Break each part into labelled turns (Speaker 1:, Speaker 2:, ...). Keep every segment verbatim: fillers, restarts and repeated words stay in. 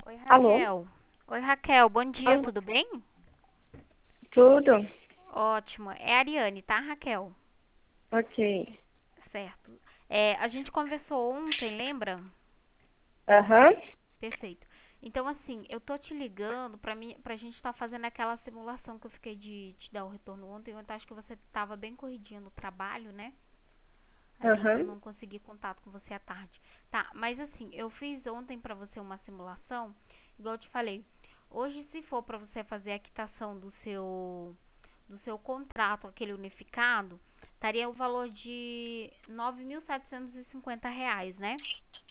Speaker 1: Oi,
Speaker 2: Alô?
Speaker 1: Raquel. Oi, Raquel. Bom dia,
Speaker 2: Alô?
Speaker 1: tudo bem?
Speaker 2: Tudo?
Speaker 1: Ótimo. É a Ariane, tá, Raquel?
Speaker 2: Ok.
Speaker 1: Certo. É, a gente conversou ontem, lembra?
Speaker 2: Aham.
Speaker 1: Perfeito. Então, assim, eu tô te ligando pra mim, pra gente estar fazendo aquela simulação que eu fiquei de te dar o retorno ontem. Eu acho que você tava bem corridinha no trabalho, né? Aí eu
Speaker 2: Aham.
Speaker 1: não consegui contato com você à tarde. Tá, mas assim, eu fiz ontem pra você uma simulação, igual eu te falei. Hoje, se for pra você fazer a quitação do seu do seu contrato, aquele unificado, estaria o valor de nove mil setecentos e cinquenta reais, né?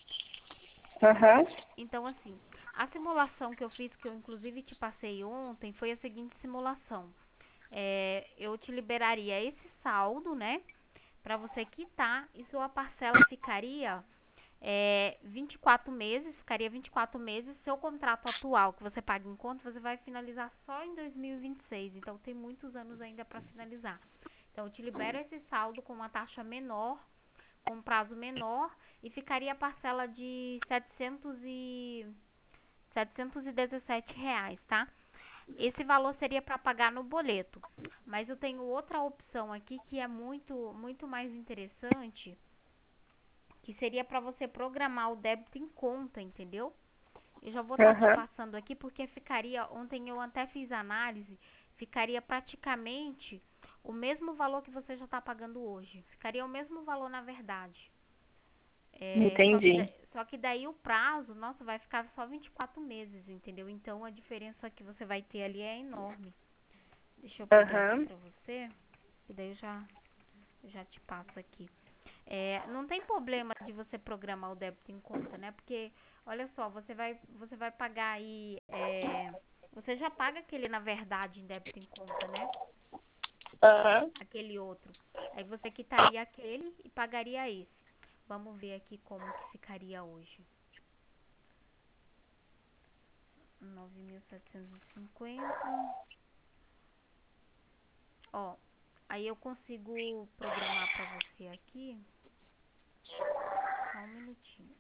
Speaker 2: Aham.
Speaker 1: Então, assim, a simulação que eu fiz, que eu inclusive te passei ontem, foi a seguinte simulação. É, eu te liberaria esse saldo, né? Para você quitar e sua parcela ficaria é, vinte e quatro meses, ficaria vinte e quatro meses. Seu contrato atual, que você paga em conta, você vai finalizar só em dois mil e vinte e seis. Então, tem muitos anos ainda para finalizar. Então, eu te libero esse saldo com uma taxa menor, com um prazo menor, e ficaria a parcela de setecentos e, setecentos e dezessete reais, tá? Esse valor seria para pagar no boleto. Mas eu tenho outra opção aqui que é muito, muito mais interessante, que seria para você programar o débito em conta, entendeu? Eu já vou estar te
Speaker 2: Aham.
Speaker 1: passando aqui porque ficaria, ontem eu até fiz análise, ficaria praticamente o mesmo valor que você já está pagando hoje. Ficaria o mesmo valor na verdade. É, só que, da-
Speaker 2: Entendi.
Speaker 1: só que daí o prazo, nossa, vai ficar só vinte e quatro meses, entendeu? Então a diferença que você vai ter ali é enorme. Deixa eu pegar aqui
Speaker 2: Aham.
Speaker 1: pra você, e daí eu já, já te passo aqui. É, não tem problema de você programar o débito em conta, né? Porque, olha só, você vai, você vai pagar aí. É, você já paga aquele, na verdade, em débito em conta, né?
Speaker 2: Aham.
Speaker 1: Aquele outro. Aí você quitaria aquele e pagaria esse. Vamos ver aqui como que ficaria hoje. Nove mil setecentos e cinquenta. Ó, aí eu consigo programar pra você aqui. Só um minutinho.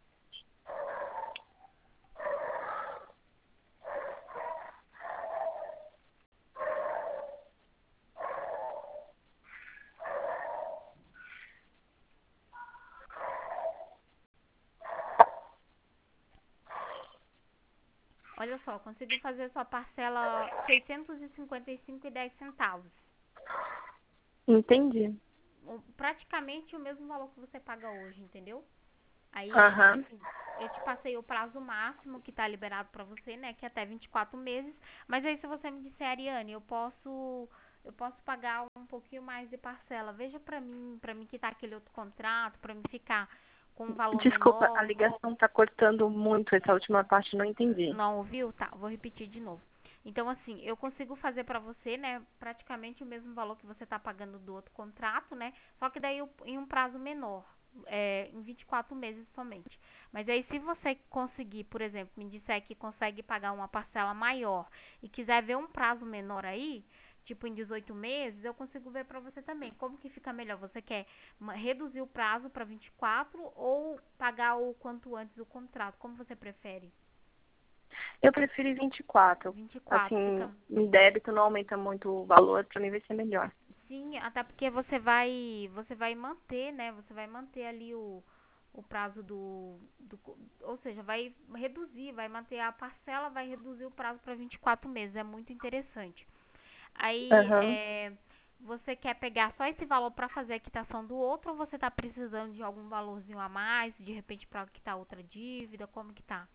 Speaker 1: Olha só, consigo fazer sua parcela seiscentos e cinquenta e cinco e dez centavos.
Speaker 2: Entendi.
Speaker 1: O- Praticamente o mesmo valor que você paga hoje, entendeu? Aí,
Speaker 2: Aham.
Speaker 1: assim, eu te passei o prazo máximo que tá liberado pra você, né, que é até vinte e quatro meses. Mas aí se você me disser, Ariane, eu posso eu posso pagar um pouquinho mais de parcela. Veja pra mim, pra mim quitar aquele outro contrato, pra mim ficar com um valor
Speaker 2: Desculpa, a
Speaker 1: menor.
Speaker 2: ligação tá cortando muito. Essa última parte não entendi.
Speaker 1: Não ouviu? Tá, vou repetir de novo. Então, assim, eu consigo fazer pra você, né, praticamente o mesmo valor que você tá pagando do outro contrato, né? Só que daí eu- em um prazo menor, é, em vinte e quatro meses somente. Mas aí, se você conseguir, por exemplo, me disser que consegue pagar uma parcela maior e quiser ver um prazo menor aí, tipo em dezoito meses, eu consigo ver pra você também. Como que fica melhor? Você quer ma- reduzir o prazo pra vinte e quatro ou pagar o quanto antes o contrato? Como você prefere?
Speaker 2: Eu preferi vinte e quatro.
Speaker 1: vinte e quatro
Speaker 2: Assim,
Speaker 1: fica.
Speaker 2: em débito não aumenta muito o valor, pra mim vai ser melhor.
Speaker 1: Sim, até porque você vai, você vai manter, né? Você vai manter ali o, o prazo do, do, ou seja, vai reduzir, vai manter a parcela, vai reduzir o prazo para vinte e quatro meses. É muito interessante. Aí,
Speaker 2: Aham.
Speaker 1: é, você quer pegar só esse valor para fazer a quitação do outro ou você tá precisando de algum valorzinho a mais, de repente para quitar outra dívida? Como que tá?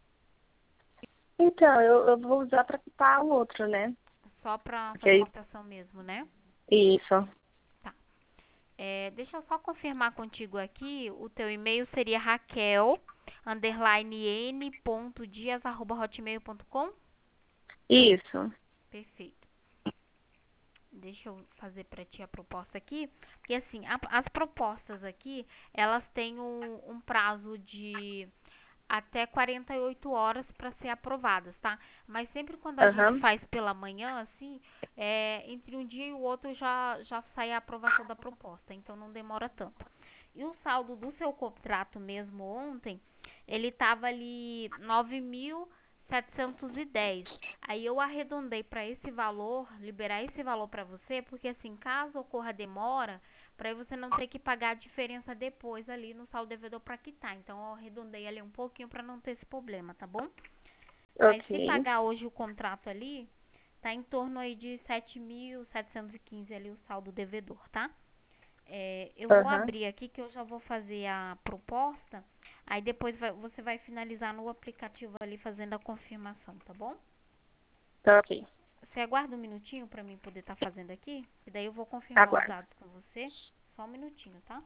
Speaker 2: Então, eu, eu vou usar pra quitar o outro, né?
Speaker 1: Só para
Speaker 2: Porque
Speaker 1: fazer a
Speaker 2: aí,
Speaker 1: quitação mesmo, né?
Speaker 2: isso.
Speaker 1: Tá. É, deixa eu só confirmar contigo aqui. O teu e-mail seria raquel, underline n, ponto dias, arroba hotmail ponto com?
Speaker 2: Isso.
Speaker 1: Perfeito. Deixa eu fazer para ti a proposta aqui. Porque assim, a- as propostas aqui, elas têm um, um prazo de até quarenta e oito horas para ser aprovadas, tá? Mas sempre quando a gente
Speaker 2: Aham.
Speaker 1: faz pela manhã, assim, é, entre um dia e o outro já, já sai a aprovação da proposta, então não demora tanto. E o saldo do seu contrato mesmo ontem, ele tava ali nove mil. setecentos e dez. Aí eu arredondei para esse valor, liberar esse valor para você, porque assim, caso ocorra demora, para você não ter que pagar a diferença depois ali no saldo devedor para quitar. Então eu arredondei ali um pouquinho para não ter esse problema, tá bom? Mas se
Speaker 2: Ok.
Speaker 1: pagar hoje o contrato ali, tá em torno aí de sete mil setecentos e quinze ali o saldo devedor, tá? É, eu vou
Speaker 2: Aham.
Speaker 1: abrir aqui que eu já vou fazer a proposta. Aí depois vai- você vai finalizar no aplicativo ali fazendo a confirmação, tá bom?
Speaker 2: Tá ok.
Speaker 1: Você aguarda um minutinho para mim poder estar fazendo aqui? E daí eu vou confirmar os
Speaker 2: Aguardo.
Speaker 1: dados com você. Só um minutinho, tá?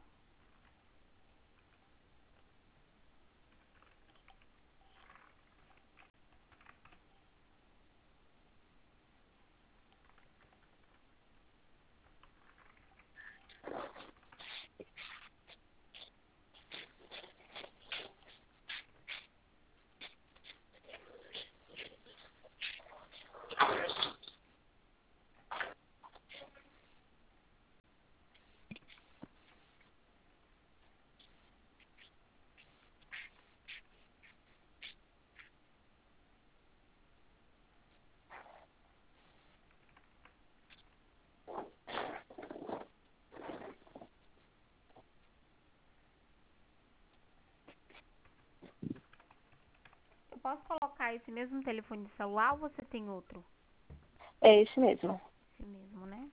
Speaker 1: Eu posso colocar esse mesmo telefone de celular ou você tem outro?
Speaker 2: É esse mesmo.
Speaker 1: Esse mesmo, né?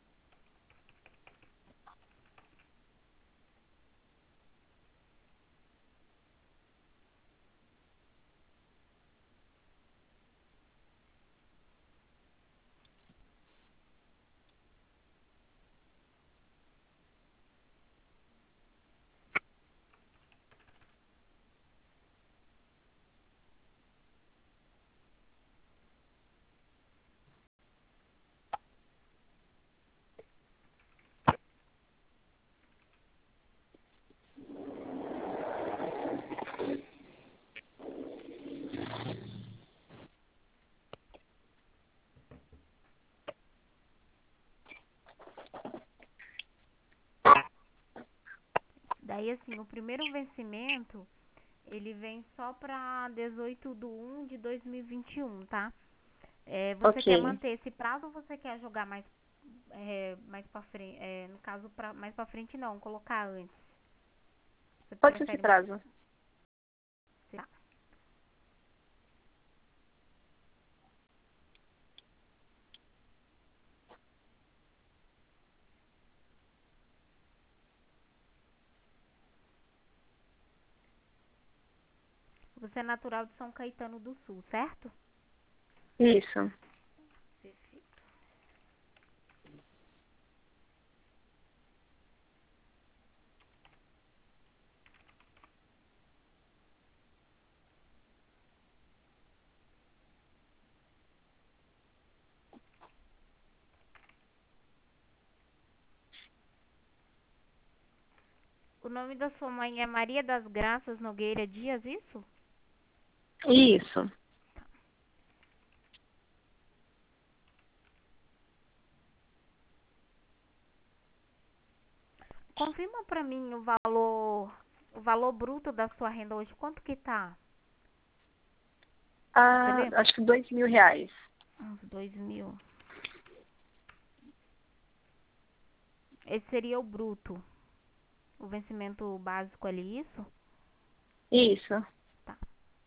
Speaker 1: Daí assim, o primeiro vencimento, ele vem só para dezoito de um de dois mil e vinte e um, tá? É, você quer
Speaker 2: Ok.
Speaker 1: manter esse prazo ou você quer jogar mais, é, mais pra frente? É, no caso, pra, mais pra frente não, colocar antes. Você
Speaker 2: Pode ser esse
Speaker 1: prefere manter?
Speaker 2: prazo.
Speaker 1: Tá. Você é natural de São Caetano do Sul, certo?
Speaker 2: Isso.
Speaker 1: Perfeito. O nome da sua mãe é Maria das Graças Nogueira Dias, isso?
Speaker 2: Isso.
Speaker 1: Confirma pra mim o valor, o valor bruto da sua renda hoje. Quanto que tá? Você
Speaker 2: Ah,
Speaker 1: lembra?
Speaker 2: acho que dois mil reais.
Speaker 1: Uns dois mil. Esse seria o bruto. O vencimento básico ali, isso?
Speaker 2: Isso.
Speaker 1: Tá.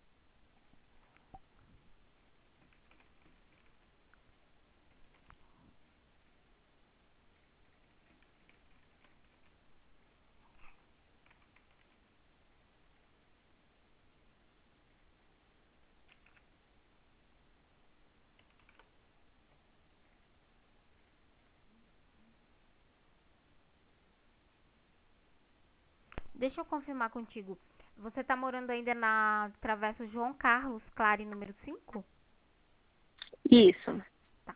Speaker 1: Deixa eu confirmar contigo. Você tá morando ainda na Travessa João Carlos, Clare, número cinco?
Speaker 2: Isso.
Speaker 1: Tá.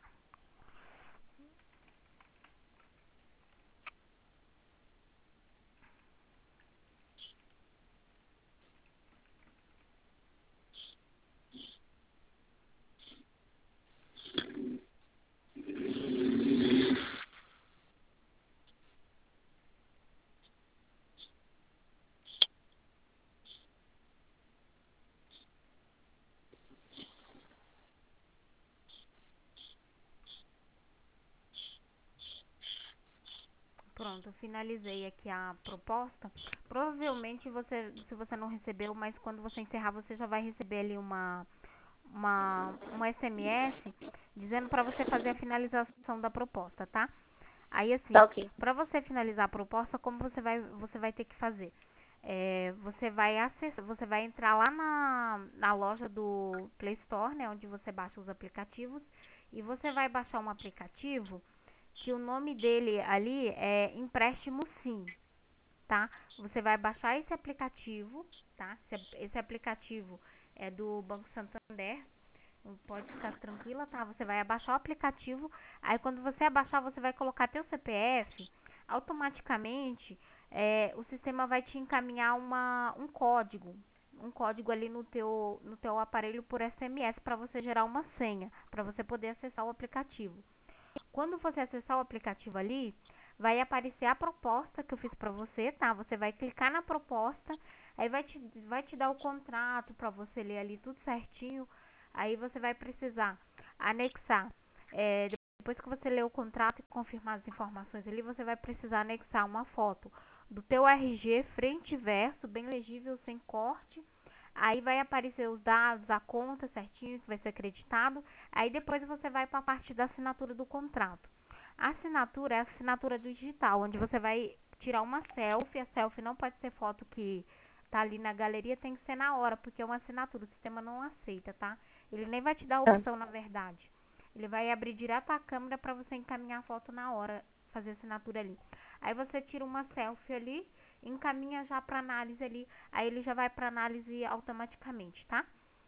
Speaker 1: Pronto, eu finalizei aqui a proposta. Provavelmente você, se você não recebeu, mas quando você encerrar, você já vai receber ali uma, uma, um S M S dizendo para você fazer a finalização da proposta, tá? Aí
Speaker 2: Tá
Speaker 1: assim,
Speaker 2: ok.
Speaker 1: para você finalizar a proposta, como você vai, você vai ter que fazer? É, você vai acessar, você vai entrar lá na, na loja do Play Store, né, onde você baixa os aplicativos, e você vai baixar um aplicativo que o nome dele ali é Empréstimo Sim, tá? Você vai baixar esse aplicativo, tá? Esse, esse aplicativo é do Banco Santander. Pode ficar tranquila, tá? Você vai abaixar o aplicativo. Aí quando você abaixar, você vai colocar teu C P F. Automaticamente, é, o sistema vai te encaminhar uma, um código. Um código ali no teu, no teu aparelho por S M S para você gerar uma senha, para você poder acessar o aplicativo. Quando você acessar o aplicativo ali, vai aparecer a proposta que eu fiz para você, tá? Você vai clicar na proposta, aí vai te, vai te dar o contrato para você ler ali tudo certinho. Aí você vai precisar anexar, é, depois que você ler o contrato e confirmar as informações ali, você vai precisar anexar uma foto do teu R G, frente e verso, bem legível, sem corte. Aí vai aparecer os dados, a conta certinho que vai ser acreditado. Aí depois você vai para a parte da assinatura do contrato. A assinatura é a assinatura digital, onde você vai tirar uma selfie. A selfie não pode ser foto que tá ali na galeria, tem que ser na hora, porque é uma assinatura, o sistema não aceita, tá? Ele nem vai te dar a
Speaker 2: Tá.
Speaker 1: opção, na verdade. Ele vai abrir direto a câmera para você encaminhar a foto na hora, fazer a assinatura ali. Aí você tira uma selfie ali, encaminha já para análise ali, aí ele já vai para análise automaticamente, tá?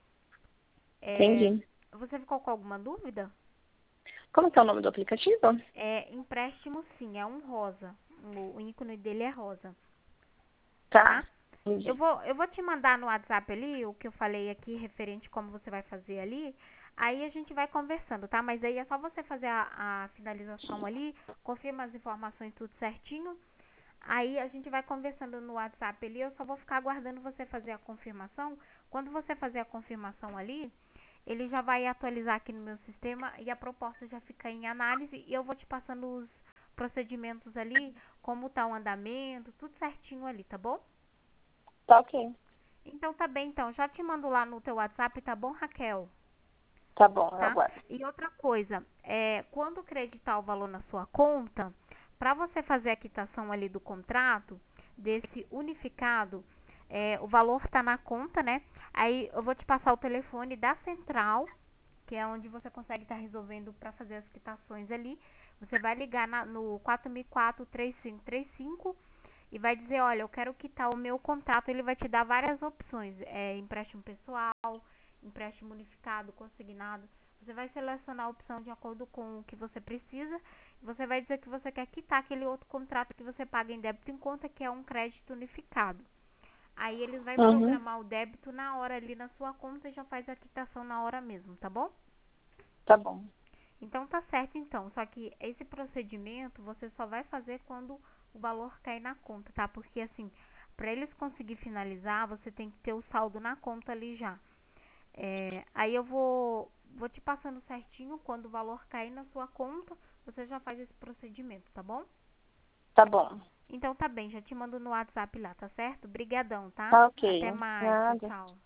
Speaker 1: É,
Speaker 2: Entendi.
Speaker 1: você ficou com alguma dúvida?
Speaker 2: Como que é o nome do aplicativo?
Speaker 1: É empréstimo sim, é um rosa. O, o ícone dele é rosa, tá?
Speaker 2: Tá.
Speaker 1: Eu
Speaker 2: Entendi.
Speaker 1: vou, eu vou te mandar no WhatsApp ali o que eu falei aqui referente como você vai fazer ali. Aí a gente vai conversando, tá? Mas aí é só você fazer a, a finalização ali, confirma as informações tudo certinho. Aí a gente vai conversando no WhatsApp ali. Eu só vou ficar aguardando você fazer a confirmação. Quando você fazer a confirmação ali, ele já vai atualizar aqui no meu sistema e a proposta já fica em análise. E eu vou te passando os procedimentos ali, como tá o andamento, tudo certinho ali, tá bom?
Speaker 2: Tá ok.
Speaker 1: Então tá bem, então. Já te mando lá no teu WhatsApp, tá bom, Raquel?
Speaker 2: Tá bom, eu
Speaker 1: Tá?
Speaker 2: aguardo.
Speaker 1: E outra coisa, é, quando creditar o valor na sua conta, para você fazer a quitação ali do contrato, desse unificado, é, o valor tá na conta, né? Aí eu vou te passar o telefone da central, que é onde você consegue estar resolvendo para fazer as quitações ali. Você vai ligar na, no quatro mil e quatro, três cinco três cinco e vai dizer, olha, eu quero quitar o meu contrato. Ele vai te dar várias opções, é, empréstimo pessoal, empréstimo unificado, consignado. Você vai selecionar a opção de acordo com o que você precisa. Você vai dizer que você quer quitar aquele outro contrato que você paga em débito em conta, que é um crédito unificado. Aí eles vão
Speaker 2: Uhum.
Speaker 1: programar o débito na hora ali na sua conta e já faz a quitação na hora mesmo, tá bom?
Speaker 2: Tá bom.
Speaker 1: Então tá certo então, só que esse procedimento você só vai fazer quando o valor cair na conta, tá? Porque assim, para eles conseguir finalizar, você tem que ter o saldo na conta ali já. É, aí eu vou, vou te passando certinho, quando o valor cair na sua conta, você já faz esse procedimento, tá bom?
Speaker 2: Tá bom.
Speaker 1: Então tá bem, já te mando no WhatsApp lá, tá certo? Brigadão, tá?
Speaker 2: Tá ok.
Speaker 1: Até mais, tchau,
Speaker 2: Nada.
Speaker 1: tchau.